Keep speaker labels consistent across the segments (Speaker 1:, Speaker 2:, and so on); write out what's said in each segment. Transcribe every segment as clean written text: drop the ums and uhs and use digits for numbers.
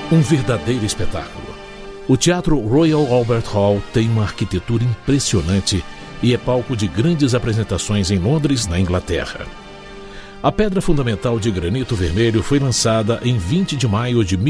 Speaker 1: Um verdadeiro espetáculo. O Teatro Royal Albert Hall tem uma arquitetura impressionante e é palco de grandes apresentações em Londres, na Inglaterra. A pedra fundamental de granito vermelho foi lançada em 20 de maio de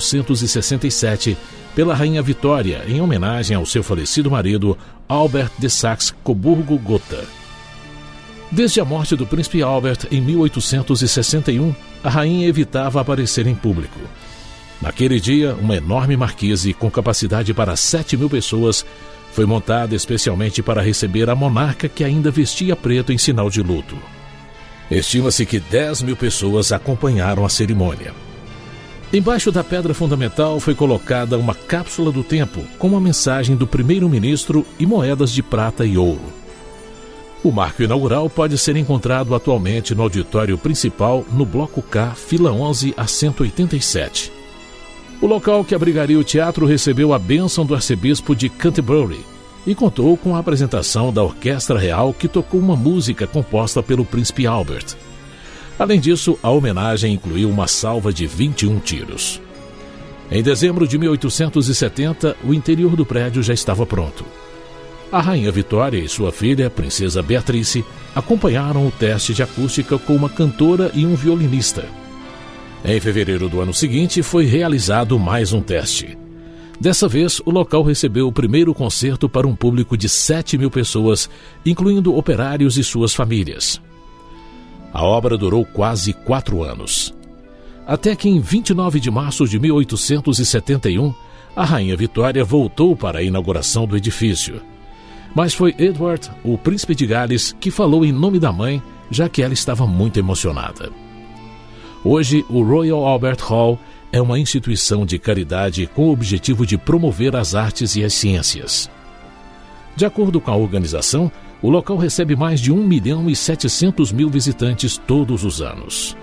Speaker 1: 1867 pela Rainha Vitória, em homenagem ao seu falecido marido, Albert de Saxe-Coburgo-Gotha. Desde a morte do príncipe Albert em 1861, a rainha evitava aparecer em público. Naquele dia, uma enorme marquise com capacidade para 7.000 pessoas foi montada especialmente para receber a monarca, que ainda vestia preto em sinal de luto. Estima-se que 10.000 pessoas acompanharam a cerimônia. Embaixo da pedra fundamental foi colocada uma cápsula do tempo com uma mensagem do primeiro-ministro e moedas de prata e ouro. O marco inaugural pode ser encontrado atualmente no auditório principal, no Bloco K, fila 11 a 187. O local que abrigaria o teatro recebeu a bênção do arcebispo de Canterbury e contou com a apresentação da Orquestra Real, que tocou uma música composta pelo príncipe Albert. Além disso, a homenagem incluiu uma salva de 21 tiros. Em dezembro de 1870, o interior do prédio já estava pronto. A Rainha Vitória e sua filha, Princesa Beatrice, acompanharam o teste de acústica com uma cantora e um violinista. Em fevereiro do ano seguinte, foi realizado mais um teste. Dessa vez, o local recebeu o primeiro concerto para um público de 7.000 pessoas, incluindo operários e suas famílias. A obra durou quase 4 anos. Até que em 29 de março de 1871, a Rainha Vitória voltou para a inauguração do edifício. Mas foi Edward, o príncipe de Gales, que falou em nome da mãe, já que ela estava muito emocionada. Hoje, o Royal Albert Hall é uma instituição de caridade com o objetivo de promover as artes e as ciências. De acordo com a organização, o local recebe mais de 1.700.000 visitantes todos os anos.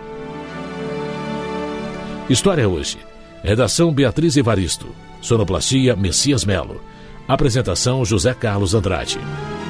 Speaker 1: História Hoje. Redação Beatriz Evaristo. Sonoplastia Messias Melo. Apresentação José Carlos Andrade.